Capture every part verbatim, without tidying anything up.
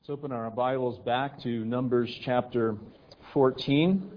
Let's open our Bibles back to Numbers chapter fourteen.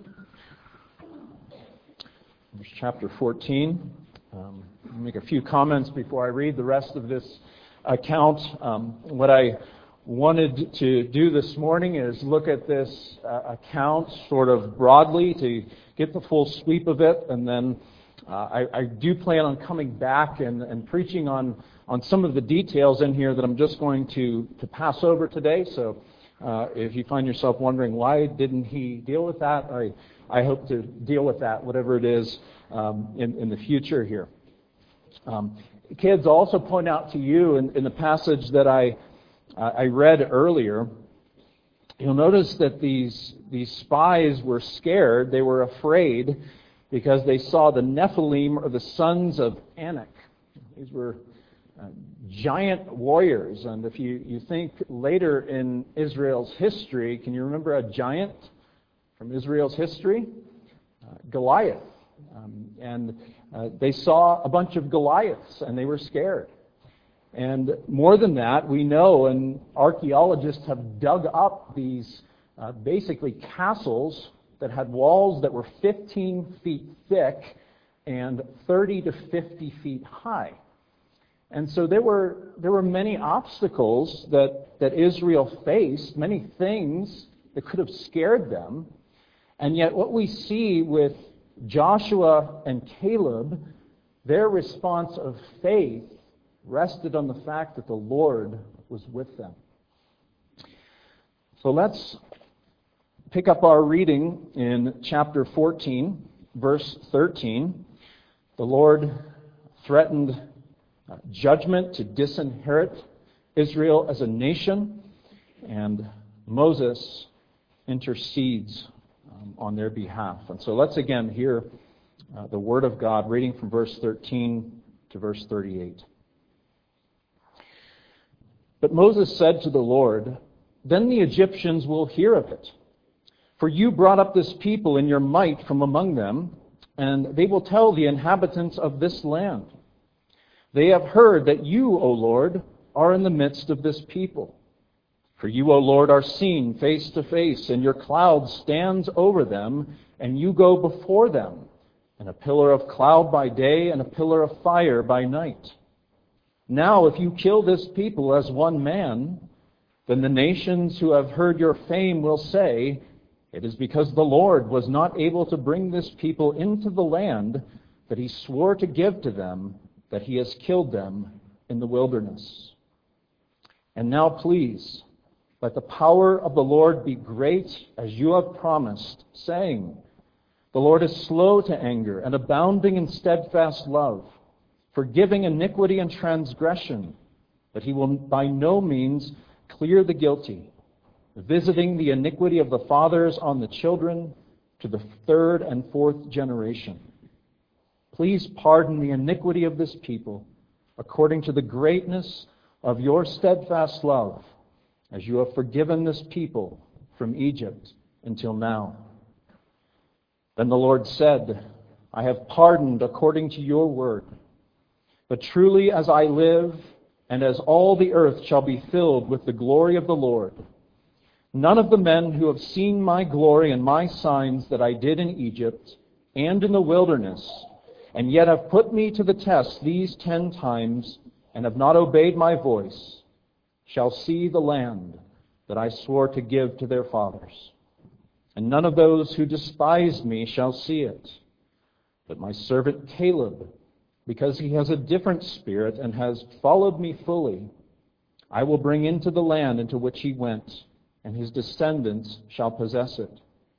Numbers chapter fourteen. Um, I'll make a few comments before I read the rest of this account. Um, what I wanted to do this morning is look at this uh, account sort of broadly to get the full sweep of it, and then uh, I, I do plan on coming back and, and preaching on on some of the details in here that I'm just going to, to pass over today. So uh, if you find yourself wondering why didn't he deal with that, I, I hope to deal with that, whatever it is, um, in, in the future here. Um, kids, also point out to you in, in the passage that I uh, I read earlier, you'll notice that these these spies were scared. They were afraid because they saw the Nephilim, or the sons of Anak. These were Uh, giant warriors, and if you, you think later in Israel's history, can you remember a giant from Israel's history? Uh, Goliath. Um, and uh, they saw a bunch of Goliaths, and they were scared. And more than that, we know, and archaeologists have dug up these uh, basically castles that had walls that were fifteen feet thick and thirty to fifty feet high. And so there were there were many obstacles that, that Israel faced, many things that could have scared them. And yet what we see with Joshua and Caleb, their response of faith rested on the fact that the Lord was with them. So let's pick up our reading in chapter fourteen, verse thirteen. The Lord threatened Uh, judgment to disinherit Israel as a nation, and Moses intercedes um, on their behalf. And so let's again hear uh, the Word of God, reading from verse thirteen to verse thirty-eight. But Moses said to the Lord, "Then the Egyptians will hear of it. For you brought up this people in your might from among them, and they will tell the inhabitants of this land. They have heard that you, O Lord, are in the midst of this people. For you, O Lord, are seen face to face, and your cloud stands over them, and you go before them, in a pillar of cloud by day and a pillar of fire by night. Now, if you kill this people as one man, then the nations who have heard your fame will say, it is because the Lord was not able to bring this people into the land that he swore to give to them, that he has killed them in the wilderness. And now please, let the power of the Lord be great as you have promised, saying, the Lord is slow to anger and abounding in steadfast love, forgiving iniquity and transgression, but he will by no means clear the guilty, visiting the iniquity of the fathers on the children to the third and fourth generation. Please pardon the iniquity of this people according to the greatness of your steadfast love, as you have forgiven this people from Egypt until now." Then the Lord said, "I have pardoned according to your word. But truly as I live, and as all the earth shall be filled with the glory of the Lord, none of the men who have seen my glory and my signs that I did in Egypt and in the wilderness, and yet have put me to the test these ten times, and have not obeyed my voice, shall see the land that I swore to give to their fathers. And none of those who despised me shall see it. But my servant Caleb, because he has a different spirit and has followed me fully, I will bring into the land into which he went, and his descendants shall possess it.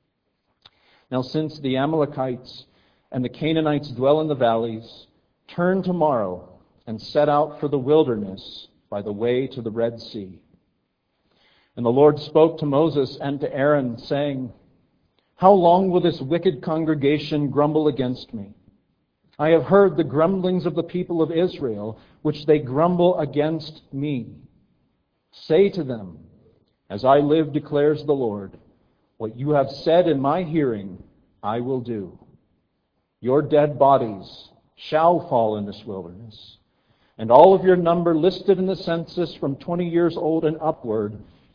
Now since the Amalekites and the Canaanites dwell in the valleys, turn tomorrow and set out for the wilderness by the way to the Red Sea." And the Lord spoke to Moses and to Aaron, saying, "How long will this wicked congregation grumble against me? I have heard the grumblings of the people of Israel, which they grumble against me. Say to them, as I live, declares the Lord, what you have said in my hearing, I will do. Your dead bodies shall fall in this wilderness, and all of your number listed in the census from twenty years old and upward,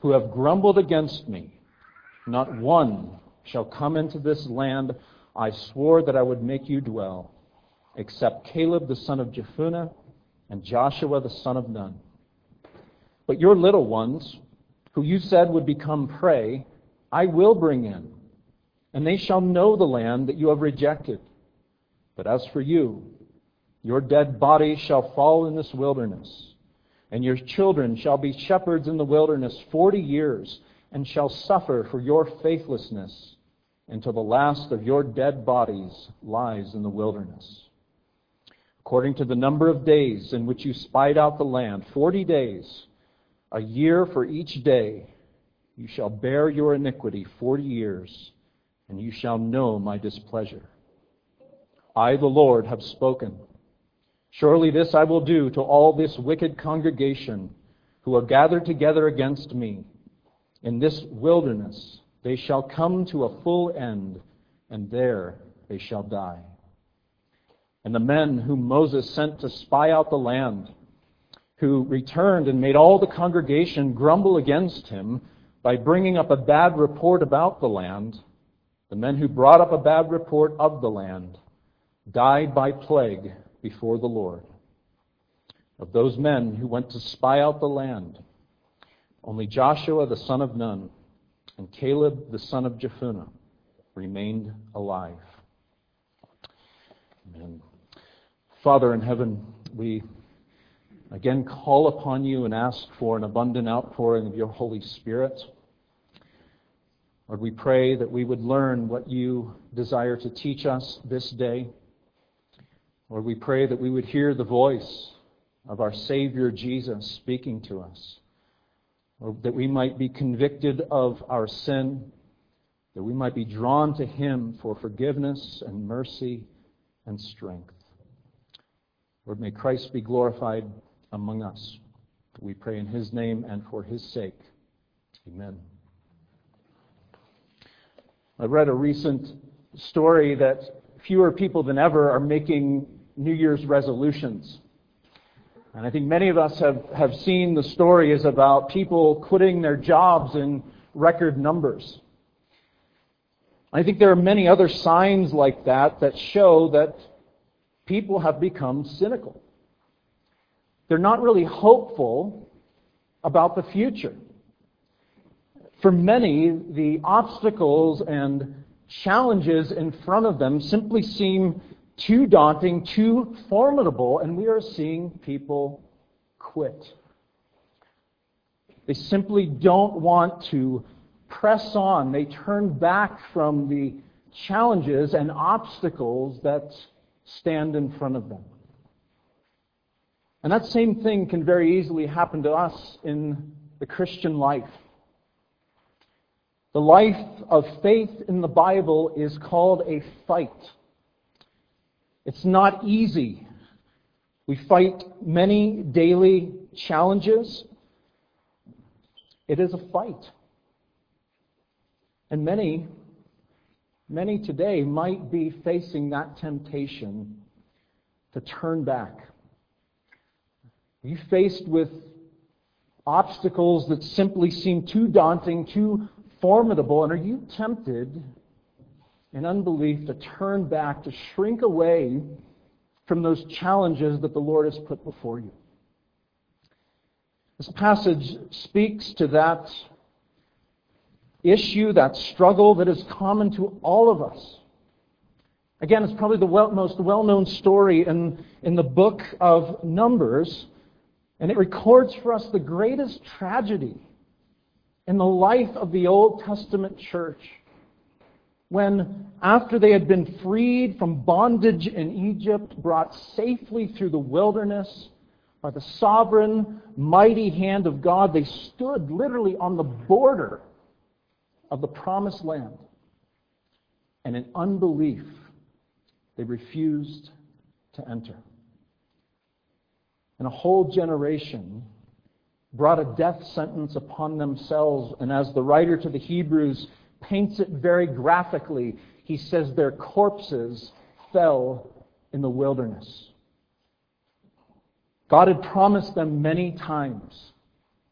who have grumbled against me, not one shall come into this land I swore that I would make you dwell, except Caleb the son of Jephunneh and Joshua the son of Nun. But your little ones, who you said would become prey, I will bring in, and they shall know the land that you have rejected. But as for you, your dead bodies shall fall in this wilderness, and your children shall be shepherds in the wilderness forty years, and shall suffer for your faithlessness until the last of your dead bodies lies in the wilderness. According to the number of days in which you spied out the land, forty days, a year for each day, you shall bear your iniquity forty years, and you shall know my displeasure. I, the Lord, have spoken. Surely this I will do to all this wicked congregation who are gathered together against me. In this wilderness they shall come to a full end, and there they shall die. And the men whom Moses sent to spy out the land, who returned and made all the congregation grumble against him by bringing up a bad report about the land, the men who brought up a bad report of the land, died by plague before the Lord. Of those men who went to spy out the land, only Joshua the son of Nun and Caleb the son of Jephunneh remained alive. Amen. Father in heaven, we again call upon you and ask for an abundant outpouring of your Holy Spirit. Lord, we pray that we would learn what you desire to teach us this day. Lord, we pray that we would hear the voice of our Savior Jesus speaking to us. Lord, that we might be convicted of our sin, that we might be drawn to him for forgiveness and mercy and strength. Lord, may Christ be glorified among us. We pray in his name and for his sake. Amen. I read a recent story that fewer people than ever are making New Year's resolutions. And I think many of us have, have seen the stories about people quitting their jobs in record numbers. I think there are many other signs like that that show that people have become cynical. They're not really hopeful about the future. For many, the obstacles and challenges in front of them simply seem too daunting, too formidable, and we are seeing people quit. They simply don't want to press on. They turn back from the challenges and obstacles that stand in front of them. And that same thing can very easily happen to us in the Christian life. The life of faith in the Bible is called a fight. It's not easy. We fight many daily challenges. It is a fight. And many, many today might be facing that temptation to turn back. Are you faced with obstacles that simply seem too daunting, too formidable, and are you tempted in unbelief to turn back, to shrink away from those challenges that the Lord has put before you? This passage speaks to that issue, that struggle that is common to all of us. Again, it's probably the well, most well-known story in, in the book of Numbers, and it records for us the greatest tragedy in the life of the Old Testament church, when, after they had been freed from bondage in Egypt, brought safely through the wilderness by the sovereign, mighty hand of God, they stood literally on the border of the promised land. And in unbelief, they refused to enter. And a whole generation brought a death sentence upon themselves. And as the writer to the Hebrews paints it very graphically, he says their corpses fell in the wilderness. God had promised them many times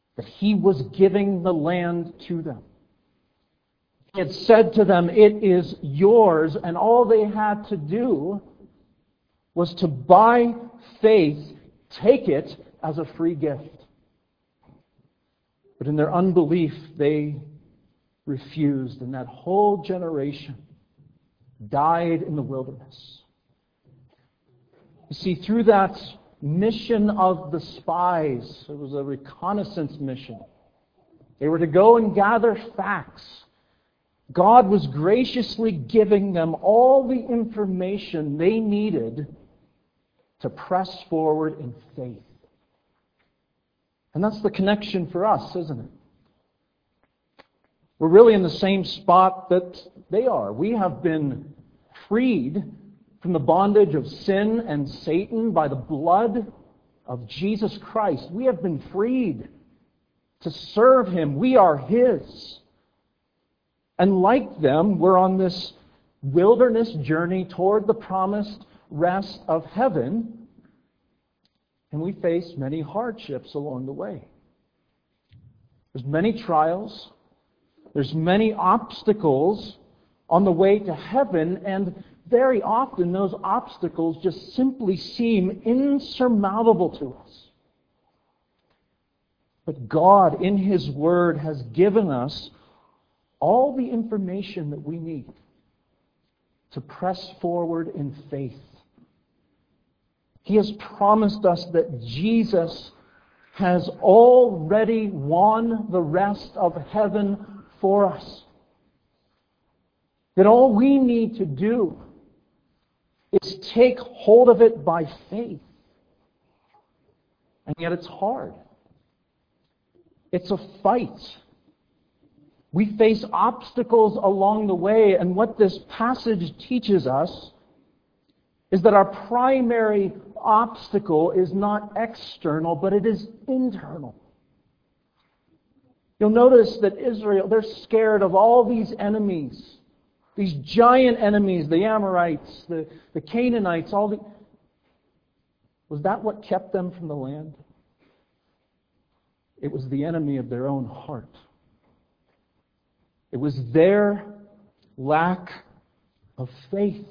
that He was giving the land to them. He had said to them, "It is yours," and all they had to do was to, by faith, take it as a free gift. But in their unbelief, they refused, and that whole generation died in the wilderness. You see, through that mission of the spies, it was a reconnaissance mission. They were to go and gather facts. God was graciously giving them all the information they needed to press forward in faith. And that's the connection for us, isn't it? We're really in the same spot that they are. We have been freed from the bondage of sin and Satan by the blood of Jesus Christ. We have been freed to serve Him. We are His. And like them, we're on this wilderness journey toward the promised rest of heaven, and we face many hardships along the way. There's many trials. There's many obstacles on the way to heaven, and very often those obstacles just simply seem insurmountable to us. But God, in His Word, has given us all the information that we need to press forward in faith. He has promised us that Jesus has already won the rest of heaven for us. That all we need to do is take hold of it by faith. And yet it's hard. It's a fight. We face obstacles along the way, and what this passage teaches us is that our primary obstacle is not external, but it is internal. You'll notice that Israel, they're scared of all these enemies, these giant enemies, the Amorites, the, the Canaanites, all the... Was that what kept them from the land? It was the enemy of their own heart. It was their lack of faith.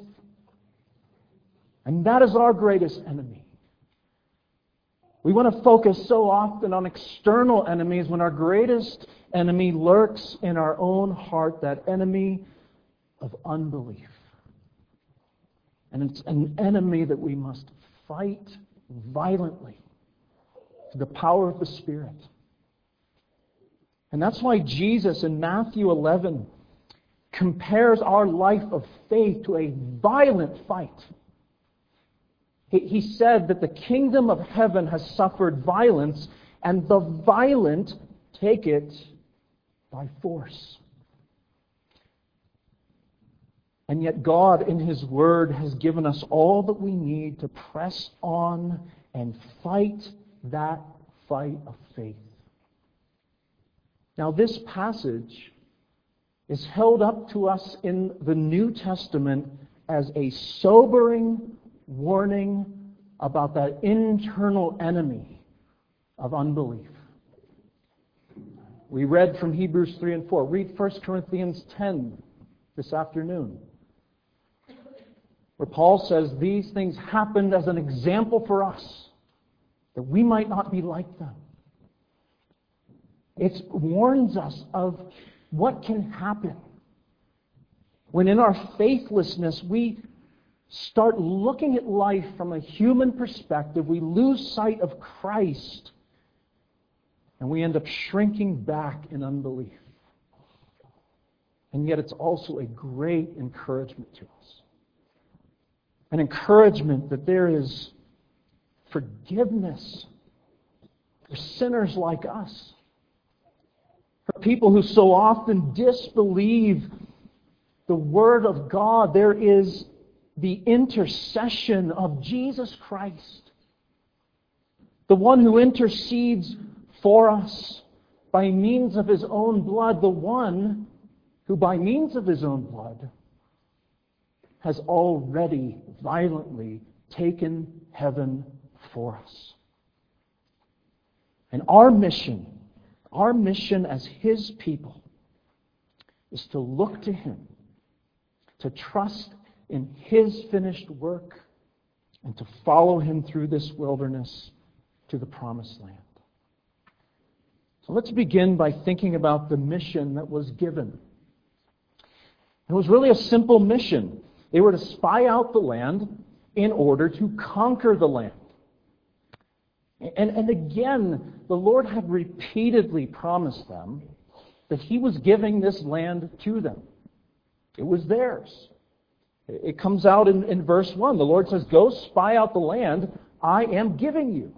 And that is our greatest enemy. We want to focus so often on external enemies when our greatest enemy lurks in our own heart, that enemy of unbelief. And it's an enemy that we must fight violently through the power of the Spirit. And that's why Jesus in Matthew eleven compares our life of faith to a violent fight. He, he said that the kingdom of heaven has suffered violence, and the violent take it by force. And yet God in His Word has given us all that we need to press on and fight that fight of faith. Now, this passage is held up to us in the New Testament as a sobering warning about that internal enemy of unbelief. We read from Hebrews three and four. Read First Corinthians ten this afternoon, where Paul says these things happened as an example for us, that we might not be like them. It warns us of what can happen when in our faithlessness we start looking at life from a human perspective. We lose sight of Christ, and we end up shrinking back in unbelief. And yet it's also a great encouragement to us. An encouragement that there is forgiveness for sinners like us. For people who so often disbelieve the Word of God, there is the intercession of Jesus Christ, the one who intercedes for us by means of His own blood, the one who by means of His own blood has already violently taken heaven for us. And our mission Our mission as His people is to look to Him, to trust in His finished work, and to follow Him through this wilderness to the promised land. So let's begin by thinking about the mission that was given. It was really a simple mission. They were to spy out the land in order to conquer the land. And, and again, the Lord had repeatedly promised them that He was giving this land to them. It was theirs. It comes out in, in verse one. The Lord says, "Go spy out the land I am giving you."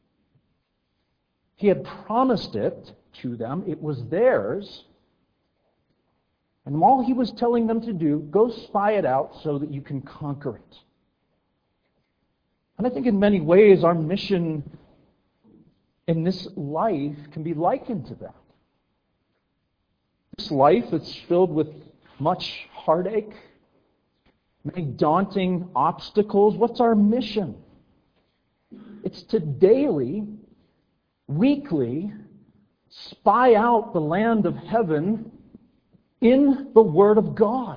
He had promised it to them. It was theirs. And all He was telling them to do, go spy it out so that you can conquer it. And I think in many ways our mission in this life can be likened to that. This life that's filled with much heartache, many daunting obstacles. What's our mission? It's to daily, weekly, spy out the land of heaven in the Word of God.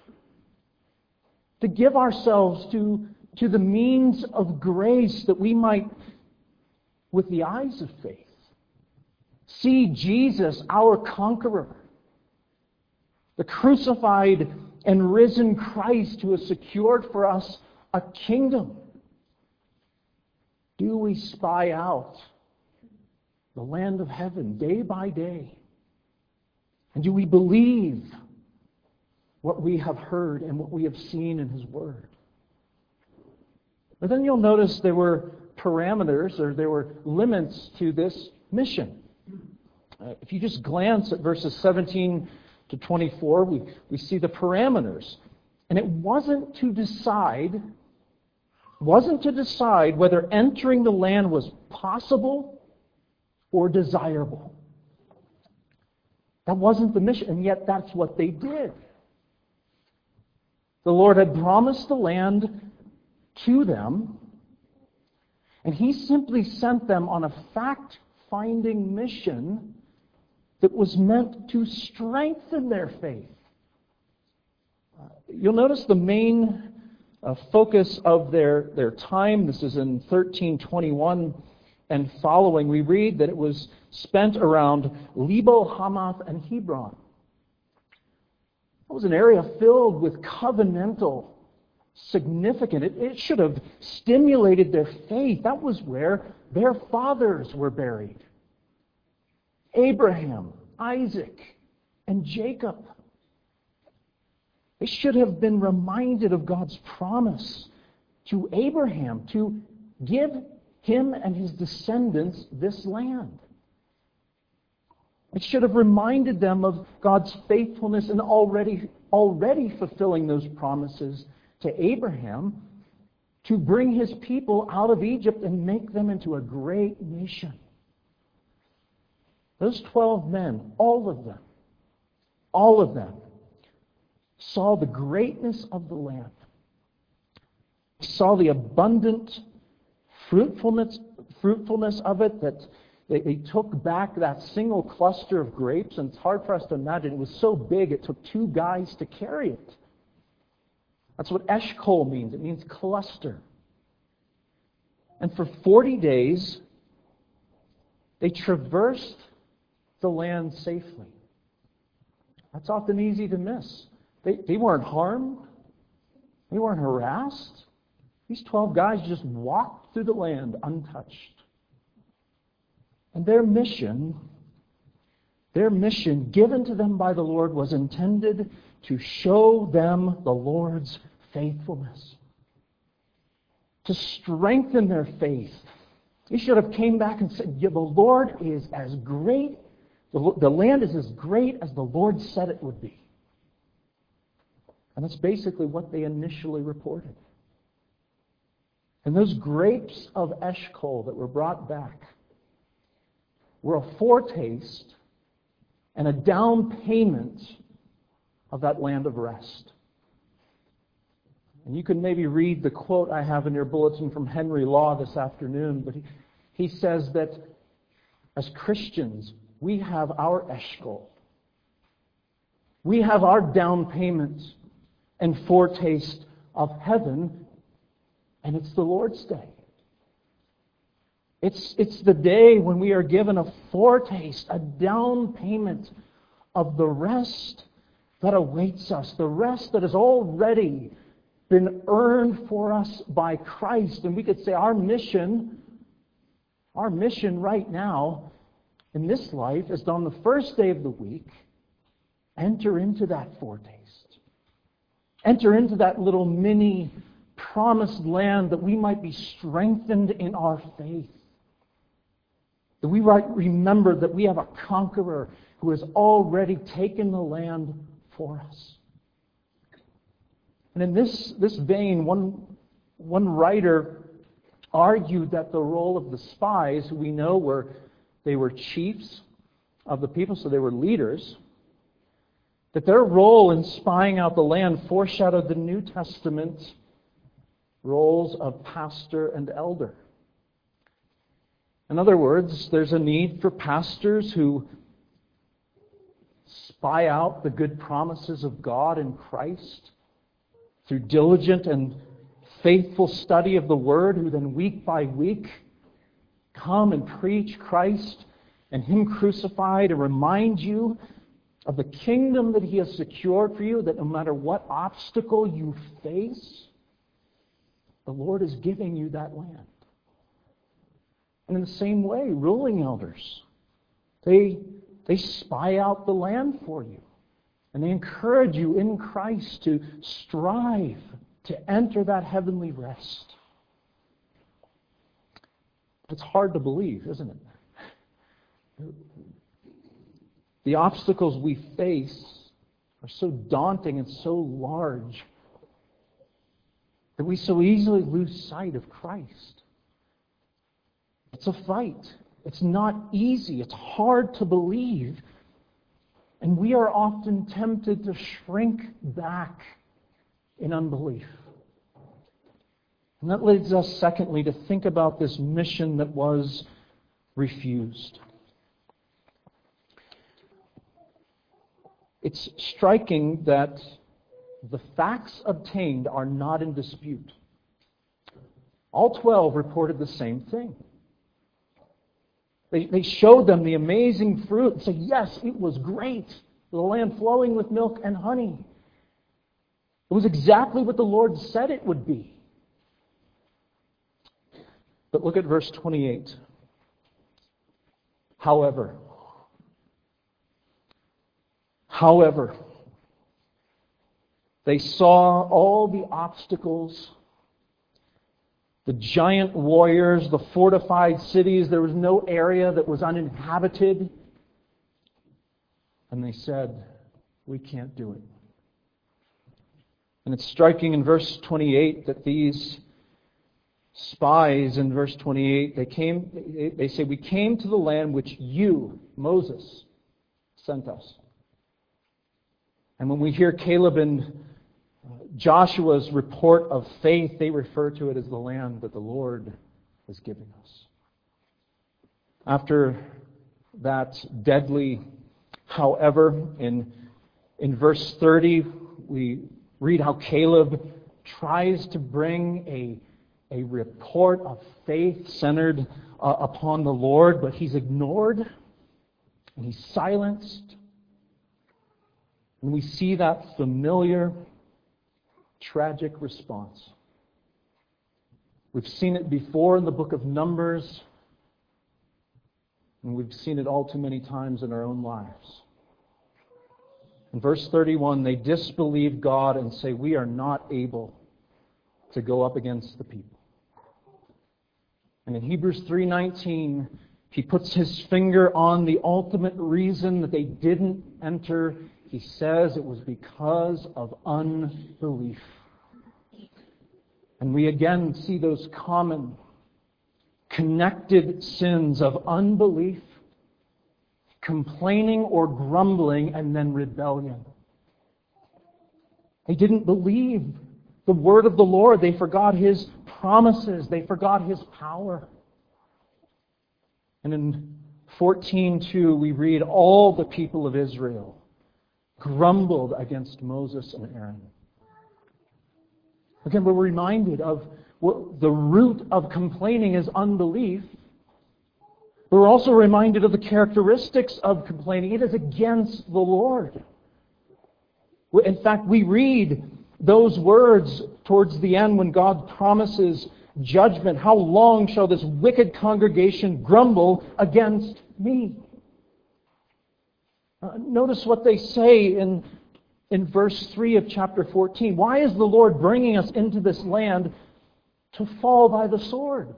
To give ourselves to, to the means of grace that we might, with the eyes of faith, see Jesus, our conqueror, the crucified and risen Christ who has secured for us a kingdom. Do we spy out the land of heaven day by day? And do we believe what we have heard and what we have seen in His Word? But then you'll notice there were parameters, or there were limits to this mission. Uh, if you just glance at verses seventeen to twenty-four, we, we see the parameters. And it wasn't to decide, wasn't to decide whether entering the land was possible or desirable. That wasn't the mission, and yet that's what they did. The Lord had promised the land to them, and He simply sent them on a fact-finding mission that was meant to strengthen their faith. Uh, you'll notice the main uh, focus of their, their time. This is in thirteen twenty-one and following. We read that it was spent around Lebo, Hamath, and Hebron. It was an area filled with covenantal significance. It, it should have stimulated their faith. That was where their fathers were buried. Abraham, Isaac, and Jacob. They should have been reminded of God's promise to Abraham to give him and his descendants this land. It should have reminded them of God's faithfulness in already, already fulfilling those promises to Abraham to bring His people out of Egypt and make them into a great nation. Those twelve men, all of them, all of them, saw the greatness of the land. Saw the abundant fruitfulness, fruitfulness of it, that they, they took back that single cluster of grapes, and it's hard for us to imagine. It was so big, it took two guys to carry it. That's what Eshcol means. It means cluster. And for forty days, they traversed the land safely. That's often easy to miss. They, they weren't harmed. They weren't harassed. These twelve guys just walked through the land untouched. And their mission, their mission given to them by the Lord was intended to show them the Lord's faithfulness, to strengthen their faith. They should have came back and said, yeah, the Lord is as great, the, the land is as great as the Lord said it would be. And that's basically what they initially reported. And those grapes of Eshcol that were brought back were a foretaste and a down payment of that land of rest. And you can maybe read the quote I have in your bulletin from Henry Law this afternoon, but he, he says that as Christians, we have our eshkol. We have our down payment and foretaste of heaven, and it's the Lord's Day. It's, it's the day when we are given a foretaste, a down payment of the rest that awaits us, the rest that has already been earned for us by Christ. And we could say our mission, our mission right now in this life is on the first day of the week, enter into that foretaste. Enter into that little mini promised land that we might be strengthened in our faith. That we might remember that we have a conqueror who has already taken the land for us. And in this, this vein, one, one writer argued that the role of the spies, who we know were they were chiefs of the people, so they were leaders, that their role in spying out the land foreshadowed the New Testament roles of pastor and elder. In other words, there's a need for pastors who spy out the good promises of God in Christ through diligent and faithful study of the Word, who then week by week come and preach Christ and Him crucified and remind you of the kingdom that He has secured for you, that no matter what obstacle you face, the Lord is giving you that land. And in the same way, ruling elders, they, they spy out the land for you. And they encourage you in Christ to strive to enter that heavenly rest. It's hard to believe, isn't it? The obstacles we face are so daunting and so large that we so easily lose sight of Christ. It's a fight. It's not easy. It's hard to believe. And we are often tempted to shrink back in unbelief. And that leads us, secondly, to think about this mission that was refused. It's striking that the facts obtained are not in dispute. All twelve reported the same thing. They, they showed them the amazing fruit and said, yes, it was great. The land flowing with milk and honey. It was exactly what the Lord said it would be. But look at verse twenty-eight. However, however, they saw all the obstacles, the giant warriors, the fortified cities. There was no area that was uninhabited. And they said, we can't do it. And it's striking in verse twenty-eight that these spies in verse twenty-eight, they came, they say, we came to the land which you, Moses, sent us. And when we hear Caleb and Joshua's report of faith, they refer to it as the land that the Lord is giving us. After that deadly, however, in, in verse thirty, we read how Caleb tries to bring a, a report of faith centered uh, upon the Lord, but he's ignored and he's silenced. And we see that familiar, tragic response. We've seen it before in the book of Numbers, and we've seen it all too many times in our own lives. In verse thirty-one, they disbelieve God and say, we are not able to go up against the people. And in Hebrews three nineteen, he puts his finger on the ultimate reason that they didn't enter. He says it was because of unbelief. And we again see those common, connected sins of unbelief, complaining or grumbling, and then rebellion. They didn't believe the word of the Lord. They forgot His promises. They forgot His power. And in fourteen two, we read, all the people of Israel grumbled against Moses and Aaron. Again, we're reminded of what the root of complaining is unbelief. We're also reminded of the characteristics of complaining. It is against the Lord. In fact, we read those words towards the end when God promises judgment. How long shall this wicked congregation grumble against me? Uh, notice what they say in, in verse three of chapter fourteen. Why is the Lord bringing us into this land to fall by the sword?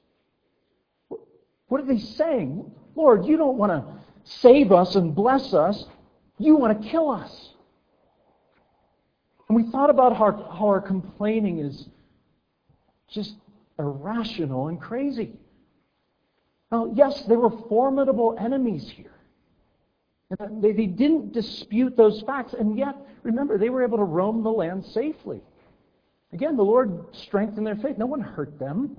What are they saying? Lord, you don't want to save us and bless us. You want to kill us. And we thought about how, how our complaining is just irrational and crazy. Now, yes, they were formidable enemies here. And they, they didn't dispute those facts. And yet, remember, they were able to roam the land safely. Again, the Lord strengthened their faith. No one hurt them.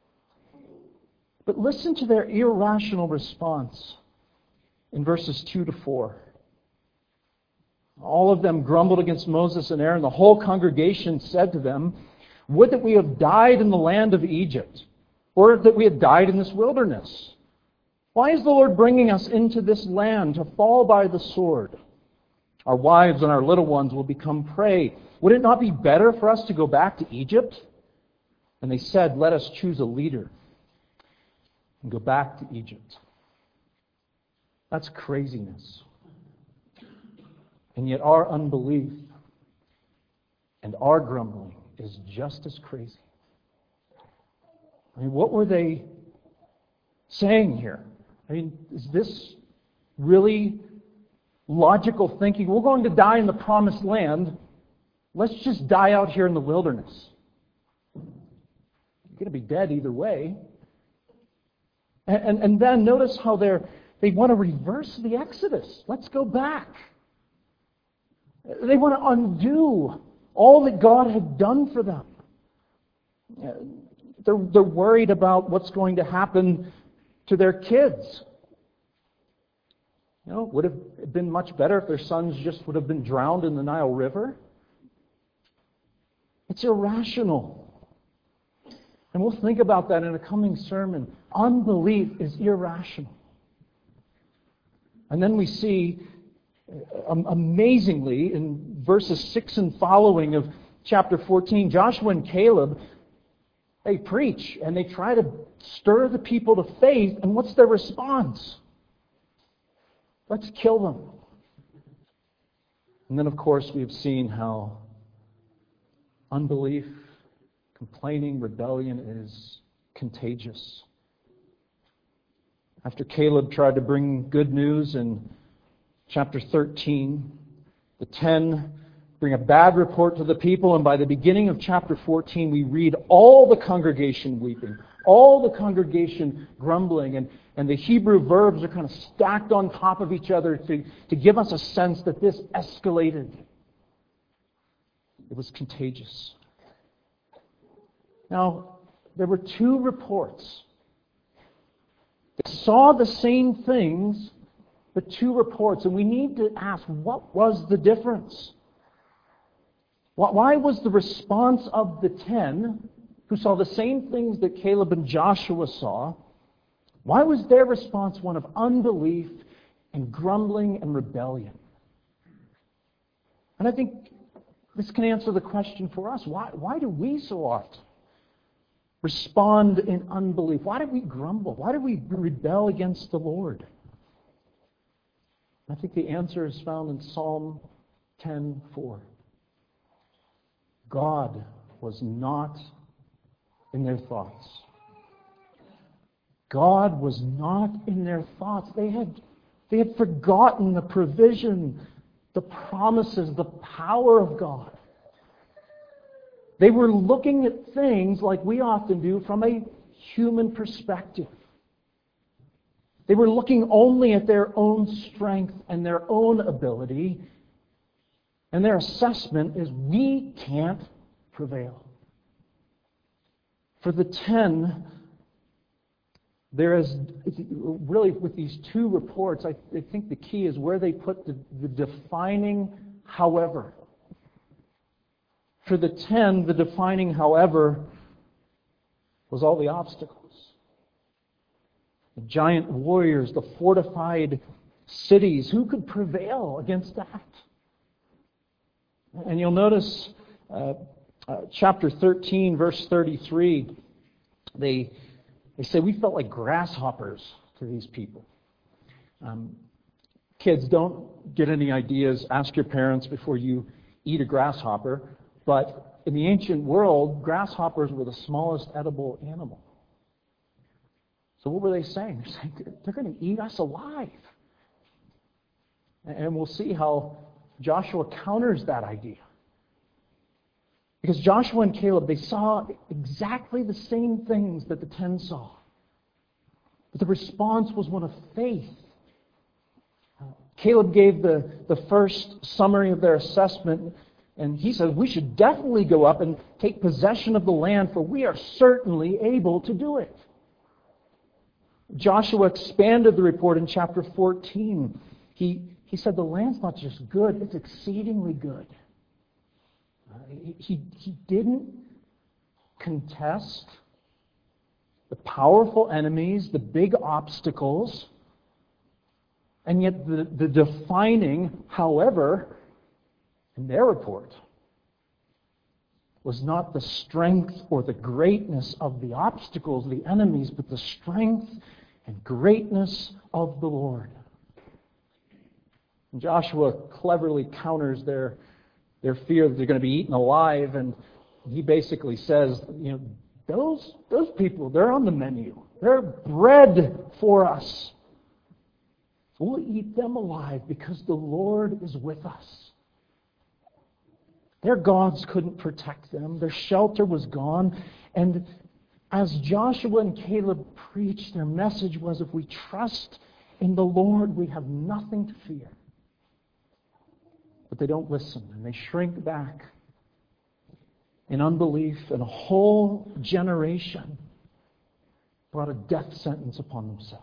But listen to their irrational response in verses two to four. All of them grumbled against Moses and Aaron. The whole congregation said to them, would that we have died in the land of Egypt, or that we had died in this wilderness. Why is the Lord bringing us into this land to fall by the sword? Our wives and our little ones will become prey. Would it not be better for us to go back to Egypt? And they said, let us choose a leader and go back to Egypt. That's craziness. And yet our unbelief and our grumbling is just as crazy. I mean, what were they saying here? I mean, is this really logical thinking? We're going to die in the promised land. Let's just die out here in the wilderness. You're going to be dead either way. And, and, and then notice how they're, they want to reverse the Exodus. Let's go back. They want to undo all that God had done for them. They're, they're worried about what's going to happen to their kids. You know, would it have been much better if their sons just would have been drowned in the Nile River? It's irrational. And we'll think about that in a coming sermon. Unbelief is irrational. And then we see, um, amazingly, in verses six and following of chapter fourteen, Joshua and Caleb, they preach and they try to stir the people to faith. And what's their response? Let's kill them. And then, of course, we've seen how unbelief, complaining, rebellion is contagious. After Caleb tried to bring good news in chapter thirteen, the ten bring a bad report to the people, and by the beginning of chapter fourteen, we read all the congregation weeping, all the congregation grumbling, and, and the Hebrew verbs are kind of stacked on top of each other to, to give us a sense that this escalated. It was contagious. Now, there were two reports. They saw the same things, but two reports. And we need to ask, what was the difference? Why was the response of the ten, who saw the same things that Caleb and Joshua saw, why was their response one of unbelief and grumbling and rebellion? And I think this can answer the question for us. Why, why do we so often respond in unbelief? Why do we grumble? Why do we rebel against the Lord? I think the answer is found in Psalm ten four. God was not in their thoughts. God was not in their thoughts. They had, they had forgotten the provision, the promises, the power of God. They were looking at things like we often do from a human perspective. They were looking only at their own strength and their own ability, and their assessment is, we can't prevail. For the ten, There is, really, with these two reports, I, I think the key is where they put the, the defining however. For the ten, the defining however was all the obstacles. The giant warriors, the fortified cities. Who could prevail against that? And you'll notice uh, uh, chapter thirteen, verse thirty-three, they, they say, we felt like grasshoppers to these people. Um, kids, don't get any ideas. Ask your parents before you eat a grasshopper. But in the ancient world, grasshoppers were the smallest edible animal. So what were they saying? They're saying, they're going to eat us alive. And we'll see how Joshua counters that idea. Because Joshua and Caleb, they saw exactly the same things that the ten saw. But the response was one of faith. Caleb gave the, the first summary of their assessment, and he said, we should definitely go up and take possession of the land, for we are certainly able to do it. Joshua expanded the report in chapter fourteen. He, he said the land's not just good, it's exceedingly good. Uh, he, he didn't contest the powerful enemies, the big obstacles, and yet the, the defining, however, in their report was not the strength or the greatness of the obstacles, the enemies, but the strength and greatness of the Lord. And Joshua cleverly counters their, their fear that they're going to be eaten alive, and he basically says, you know, those, those people, they're on the menu. They're bread for us. We'll eat them alive because the Lord is with us. Their gods couldn't protect them. Their shelter was gone. And as Joshua and Caleb preached, their message was, if we trust in the Lord, we have nothing to fear. But they don't listen, and they shrink back in unbelief, and a whole generation brought a death sentence upon themselves.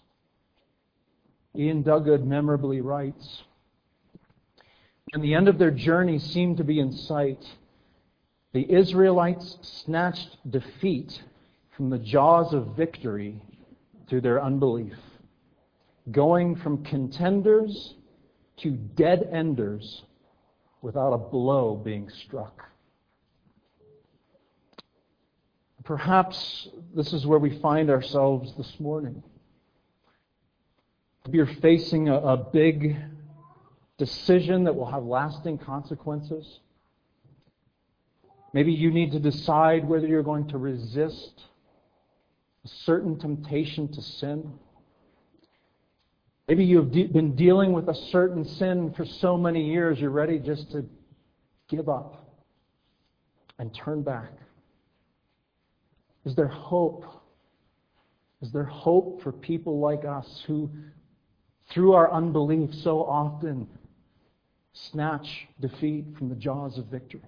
Ian Duggood memorably writes, and the end of their journey seemed to be in sight, the Israelites snatched defeat from the jaws of victory through their unbelief, going from contenders to dead-enders without a blow being struck. Perhaps this is where we find ourselves this morning. Maybe you're facing a, a big decision that will have lasting consequences. Maybe you need to decide whether you're going to resist a certain temptation to sin. Maybe you've de- been dealing with a certain sin for so many years, you're ready just to give up and turn back. Is there hope? Is there hope for people like us who, through our unbelief, so often snatch defeat from the jaws of victory?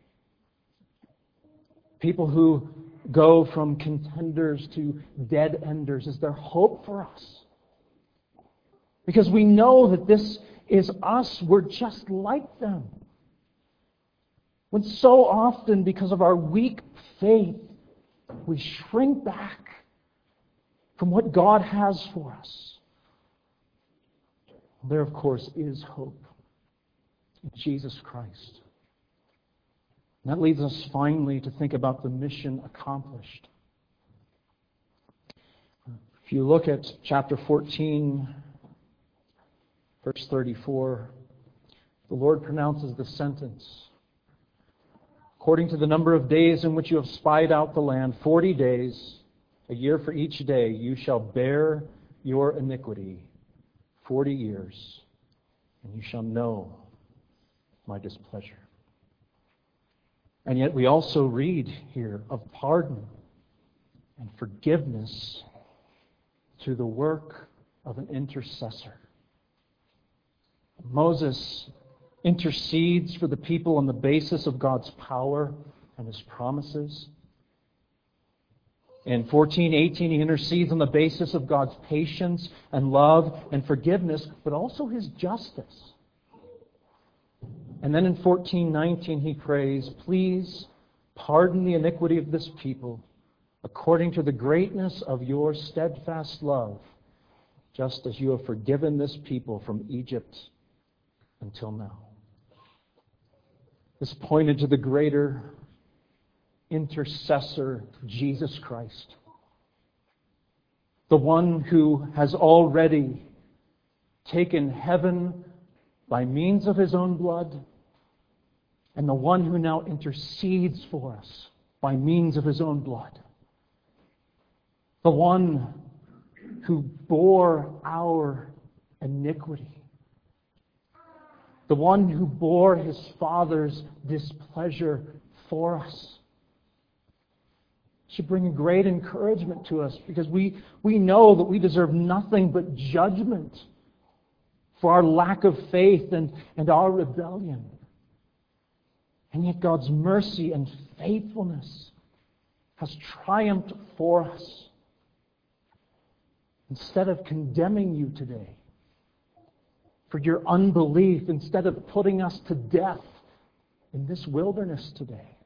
People who go from contenders to dead-enders. Is there hope for us? Because we know that this is us. We're just like them. When so often, because of our weak faith, we shrink back from what God has for us. There, of course, is hope in Jesus Christ. And that leads us finally to think about the mission accomplished. If you look at chapter fourteen, verse thirty-four, the Lord pronounces the sentence. According to the number of days in which you have spied out the land, forty days, a year for each day, you shall bear your iniquity forty years, and you shall know my displeasure. And yet we also read here of pardon and forgiveness through the work of an intercessor. Moses intercedes for the people on the basis of God's power and His promises. In fourteen eighteen, he intercedes on the basis of God's patience and love and forgiveness, but also His justice. And then in fourteen nineteen, he prays, "Please pardon the iniquity of this people according to the greatness of your steadfast love, just as you have forgiven this people from Egypt until now." This pointed to the greater intercessor, Jesus Christ, the one who has already taken heaven by means of His own blood, and the one who now intercedes for us by means of His own blood. The one who bore our iniquity. The one who bore His Father's displeasure for us. Should bring a great encouragement to us, because we, we know that we deserve nothing but judgment for our lack of faith and, and our rebellion. And yet God's mercy and faithfulness has triumphed for us. Instead of condemning you today for your unbelief, instead of putting us to death in this wilderness today,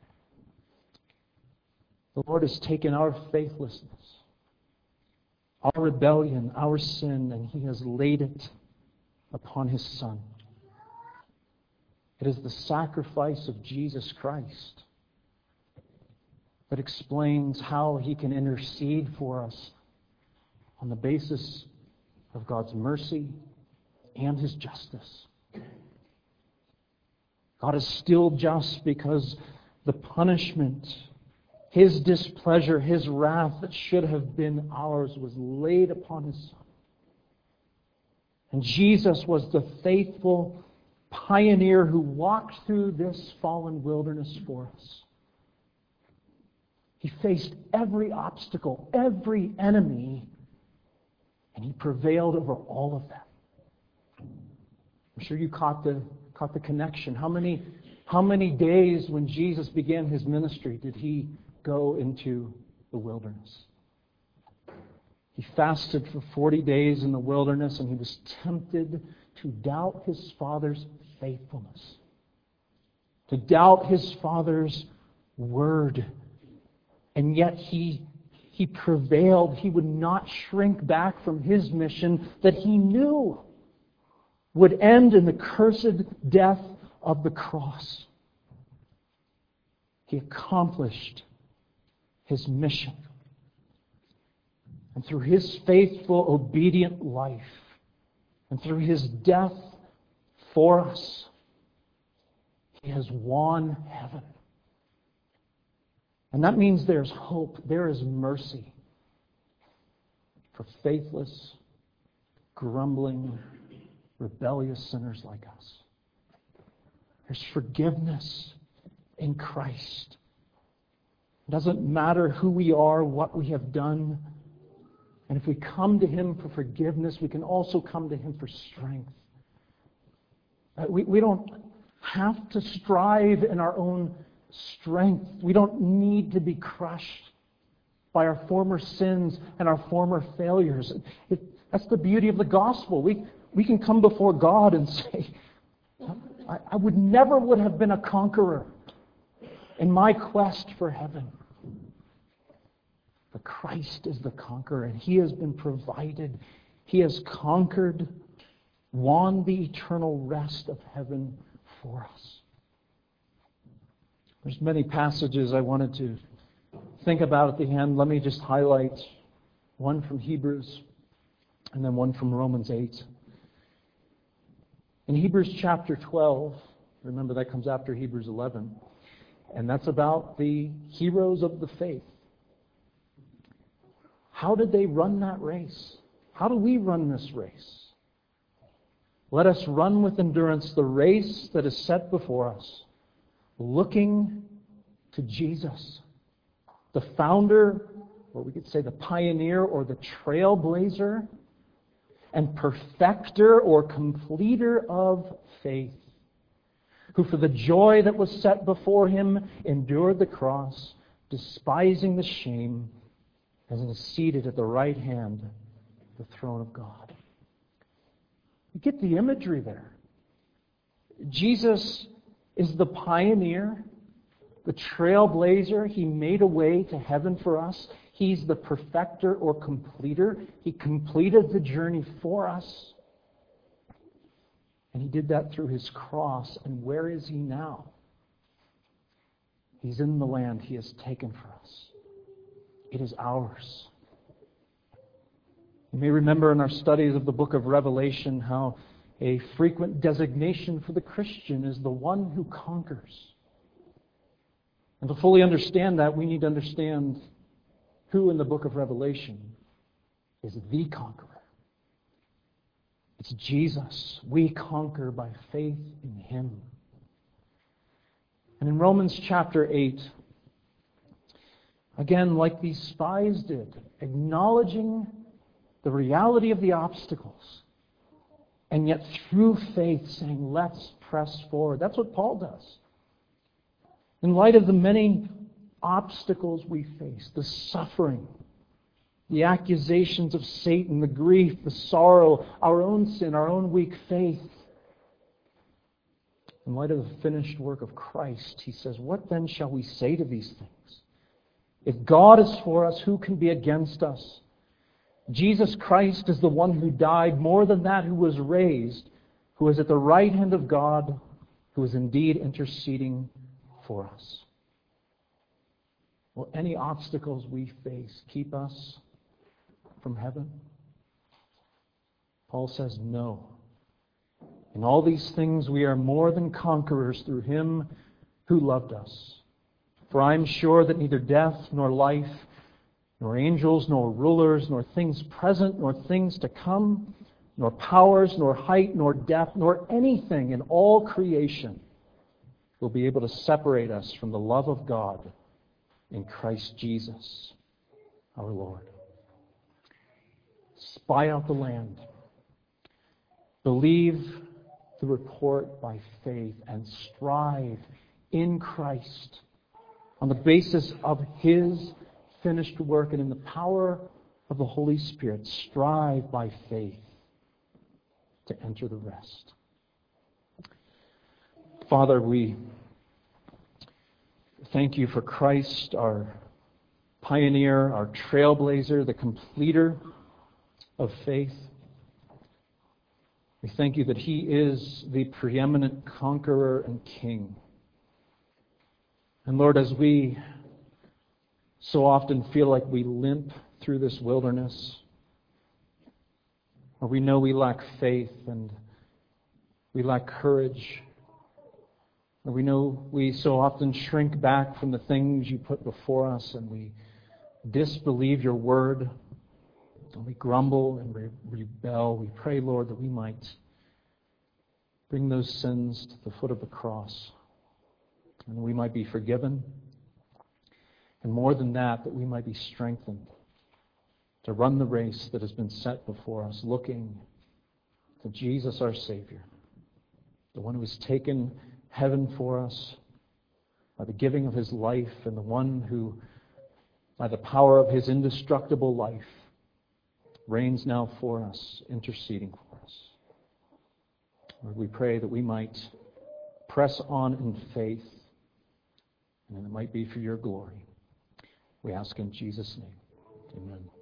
the Lord has taken our faithlessness, our rebellion, our sin, and He has laid it upon His Son. It is the sacrifice of Jesus Christ that explains how He can intercede for us on the basis of God's mercy and His justice. God is still just because the punishment, His displeasure, His wrath that should have been ours was laid upon His Son. And Jesus was the faithful pioneer who walked through this fallen wilderness for us. He faced every obstacle, every enemy, and He prevailed over all of them. I'm sure you caught the caught the connection. How many how many days when Jesus began His ministry did He go into the wilderness? He fasted for forty days in the wilderness, and He was tempted to doubt His Father's faithfulness, to doubt His Father's word. And yet He He prevailed. He would not shrink back from His mission that He knew would end in the cursed death of the cross. He accomplished His mission. And through His faithful, obedient life, and through His death for us, He has won heaven. And that means there's hope, there is mercy for faithless, grumbling, rebellious sinners like us. There's forgiveness in Christ. It doesn't matter who we are, what we have done. And if we come to Him for forgiveness, we can also come to Him for strength. Uh, we, we don't have to strive in our own strength. We don't need to be crushed by our former sins and our former failures. It, that's the beauty of the gospel. We, we can come before God and say, I, I would never would have been a conqueror in my quest for heaven. But Christ is the conqueror, and He has been provided. He has conquered, won the eternal rest of heaven for us. There's many passages I wanted to think about at the end. Let me just highlight one from Hebrews and then one from Romans eight. In Hebrews chapter twelve, remember that comes after Hebrews eleven, and that's about the heroes of the faith. How did they run that race? How do we run this race? Let us run with endurance the race that is set before us, looking to Jesus, the founder, or we could say the pioneer or the trailblazer, and perfecter or completer of faith, who for the joy that was set before Him endured the cross, despising the shame, and is seated at the right hand of the throne of God. You get the imagery there. Jesus is the pioneer, the trailblazer. He made a way to heaven for us. He's the perfecter or completer. He completed the journey for us. And He did that through His cross. And where is He now? He's in the land He has taken for us. It is ours. You may remember in our studies of the book of Revelation how a frequent designation for the Christian is the one who conquers. And to fully understand that, we need to understand who in the book of Revelation is the conqueror. It's Jesus. We conquer by faith in Him. And in Romans chapter eight, again, like these spies did, acknowledging the reality of the obstacles, and yet through faith saying, let's press forward. That's what Paul does. In light of the many obstacles we face, the suffering, the accusations of Satan, the grief, the sorrow, our own sin, our own weak faith, in light of the finished work of Christ, he says, what then shall we say to these things? If God is for us, who can be against us? Jesus Christ is the one who died, more than that, who was raised, who is at the right hand of God, who is indeed interceding for us. Will any obstacles we face keep us from heaven? Paul says no. In all these things we are more than conquerors through Him who loved us. For I am sure that neither death nor life, nor angels, nor rulers, nor things present, nor things to come, nor powers, nor height, nor depth, nor anything in all creation will be able to separate us from the love of God in Christ Jesus, our Lord. Spy out the land. Believe the report by faith and strive in Christ on the basis of His finished work and in the power of the Holy Spirit. Strive by faith to enter the rest. Father, we thank You for Christ, our pioneer, our trailblazer, the completer of faith. We thank You that He is the preeminent conqueror and king. And Lord, as we so often feel like we limp through this wilderness, or we know we lack faith and we lack courage, or we know we so often shrink back from the things You put before us and we disbelieve Your word, and we grumble and re- rebel, we pray, Lord, that we might bring those sins to the foot of the cross, and we might be forgiven. And more than that, that we might be strengthened to run the race that has been set before us, looking to Jesus our Savior, the one who has taken heaven for us by the giving of His life, and the one who, by the power of His indestructible life, reigns now for us, interceding for us. Lord, we pray that we might press on in faith, and that it might be for Your glory. We ask in Jesus' name. Amen.